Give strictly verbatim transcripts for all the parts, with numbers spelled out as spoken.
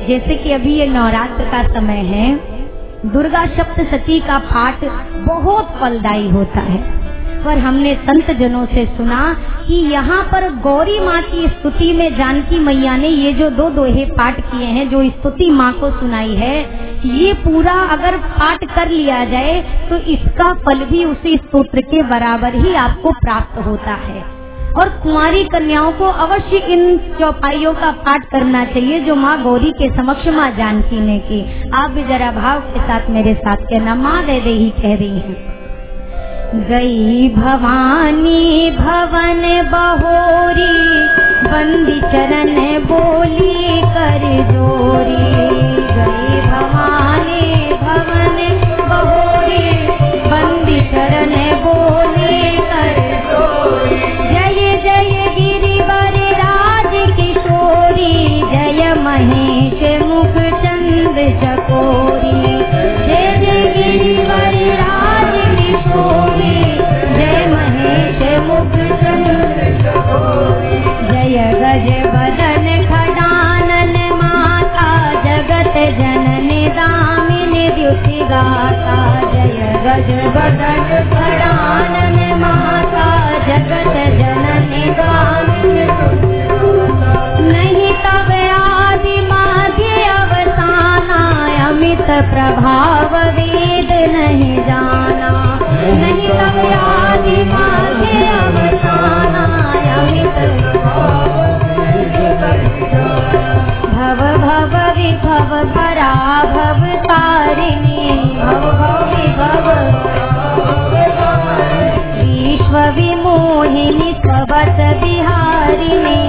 जैसे कि अभी ये नवरात्र का समय है, दुर्गा सप्तशती का पाठ बहुत फलदायी होता है। पर हमने संत जनों से सुना कि यहाँ पर गौरी माँ की स्तुति में जानकी मैया ने ये जो दो दोहे पाठ किए हैं, जो स्तुति माँ को सुनाई है, ये पूरा अगर पाठ कर लिया जाए तो इसका फल भी उसी स्तोत्र के बराबर ही आपको प्राप्त होता है। और कुंवारी कन्याओं को अवश्य इन चौपाइयों का पाठ करना चाहिए जो माँ गौरी के समक्ष माँ जानकी ने की। आप भी जरा भाव के साथ मेरे साथ कहना, माँ दे दे ही कह रही हैं। गई भवानी भवन बहोरी, बंदी चरण बोली कर जोरी। गई भवानी भवन बहोरी, बंदी चरण बोली कर जोरी। जय जय गिरिवर राज किशोरी, जय महेश मुख चंद चकोरी। जय जय गिरिवर राज किशोरी, जय महेश मुख चंद चकोरी। जय गज बदन खडानन माता, जगत जननी दामिनी द्युति गाता। जय गज बदन खडानन माता, जगत जननी दामिनी नहीं तब आदि माध्य अवसाना, अमित प्रभाव वेद नहीं जाना। नहीं तब आदि माध्य अवसाना, अमित भव भव विभव पराभव तारिणी। भव भव विभव विश्व विमोहिनी स्ववत विहारिणी।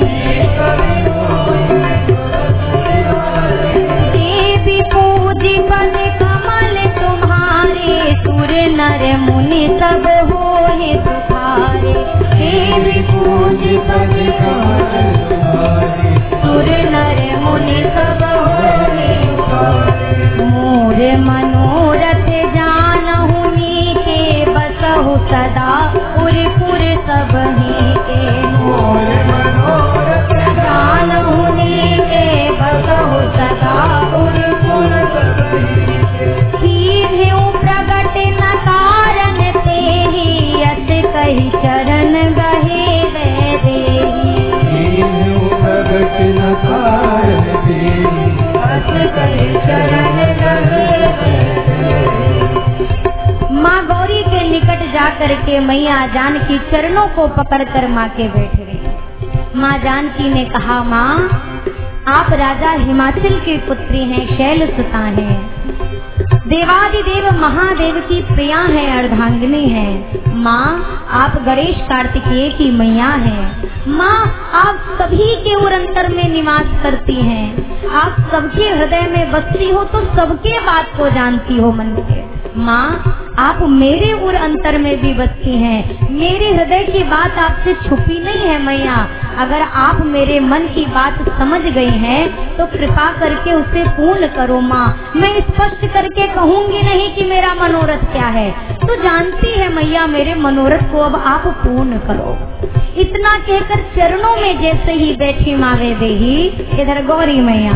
देवी पूजी पद कमल तुम्हारे, सुर नर मुनि सब होए तुम्हारे। देवी पूजी पद कमल तुम्हारे, सुर नर मुनि सब होए तुम्हारे। मोर मनोरथ जानहु नीके, बसहु सदा पुर पुर सब ही के। मोर मनोरथ जानहु नीके, बसहु सदा पुर पुर सब ही के। कीन्हु प्रगट न कारण तेहि, अस कहि चरण गहे वे देहि। कीन्हु प्रगट न कारण तेहि, अस कहि चरण गहे वे देहि। माँ गौरी के निकट जाकर के मैया जानकी चरणों को पकड़कर माँ के बैठ गई। माँ जानकी ने कहा, माँ आप राजा हिमाचल की पुत्री हैं, शैल सुता हैं, देवादिदेव महादेव की प्रिया है, अर्धांगिनी है। माँ आप गणेश कार्तिकेय की मैया हैं। माँ आप सभी के उर अंतर में निवास करती हैं। आप सबके हृदय में बसती हो तो सबके बात को जानती हो मन के। माँ आप मेरे उर अंतर में भी बसती हैं। मेरे हृदय की बात आपसे छुपी नहीं है मैया। अगर आप मेरे मन की बात समझ गई हैं तो कृपा करके उसे पूर्ण करो माँ। मैं स्पष्ट करके कहूंगी नहीं कि मेरा मनोरथ क्या है, तो जानती है मैया मेरे मनोरथ को अब आप पूर्ण करो। इतना कहकर चरणों में जैसे ही बैठी मावे देही, इधर गौरी मैया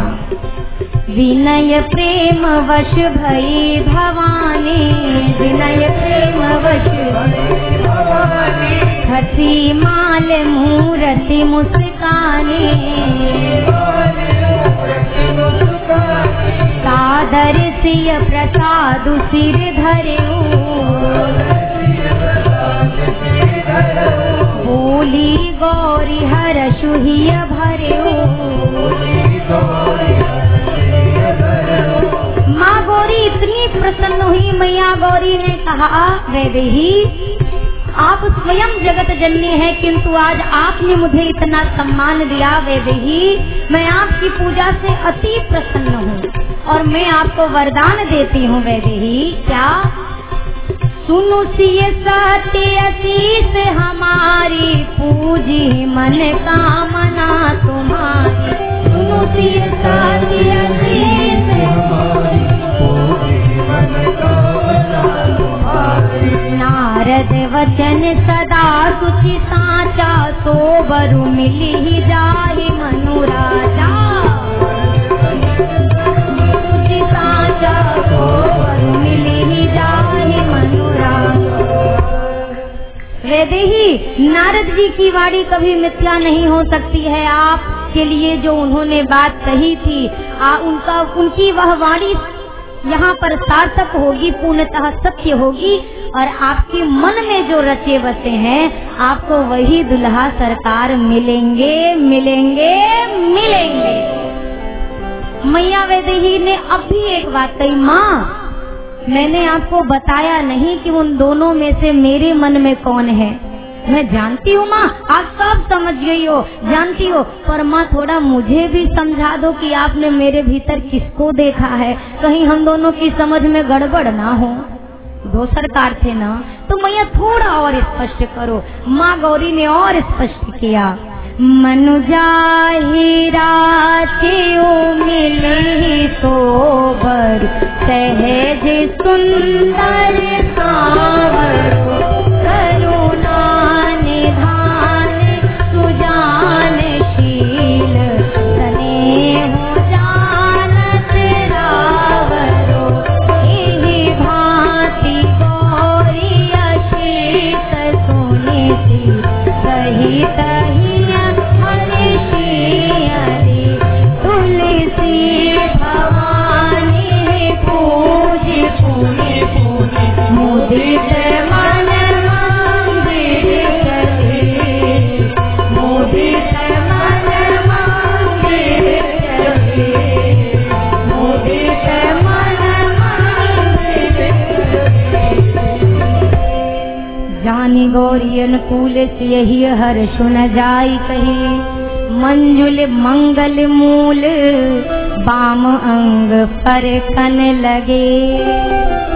विनय प्रेम वश भई भवानी। विनय प्रेम वश भवानी, हसी माल मूरति मुस्कानी। सादर सिय प्रसाद सिर धरेऊ, बोली गौरी हर्षु हिय भरेऊ। माँ गौरी इतनी प्रसन्न हुई, मैया गौरी ने कहा, वैदेही आप स्वयं जगत जननी है, किंतु आज आपने मुझे इतना सम्मान दिया वैदेही, मैं आपकी पूजा से अति प्रसन्न हूँ और मैं आपको वरदान देती हूँ वैदेही। क्या? सुनु सिय सत्य आशीष हमारी, पूजी मन कामना तुम्हारी। सुनु सिय सत्य आशीष हमारी, पूजी मन कामना तुम्हारी। नारद वचन सदा सुचि साचा, सोबरु मिली जाहि मनु राजा। वैदेही, नारद जी की वाणी कभी मिथ्या नहीं हो सकती है। आपके लिए जो उन्होंने बात कही थी, आ, उनका उनकी वह वाणी यहाँ पर सार्थक होगी, पूर्णतः सत्य होगी। और आपके मन में जो रचे बसे हैं, आपको वही दुल्हा सरकार मिलेंगे मिलेंगे मिलेंगे। मैया वैदेही ने अब भी एक बात कही, माँ मैंने आपको बताया नहीं कि उन दोनों में से मेरे मन में कौन है। मैं जानती हूँ माँ, आप सब समझ गई हो, जानती हो, पर माँ थोड़ा मुझे भी समझा दो कि आपने मेरे भीतर किसको देखा है, कहीं हम दोनों की समझ में गड़बड़ ना हो। दो सरकार थे ना, तो मैया थोड़ा और स्पष्ट करो। माँ गौरी ने और स्पष्ट किया, मनुजा हीरा मिले सोबर, सहज सुंदर सावर, करुणा निधान सुजानशील, स्नेह जानत रावरो, एहि भांति गौरी अशीष सुनीति, सहित जानी गौरी अनुकूल यही हर सुन जाई कही, मंजुल मंगल मूल बाम अंग पर कन लगे,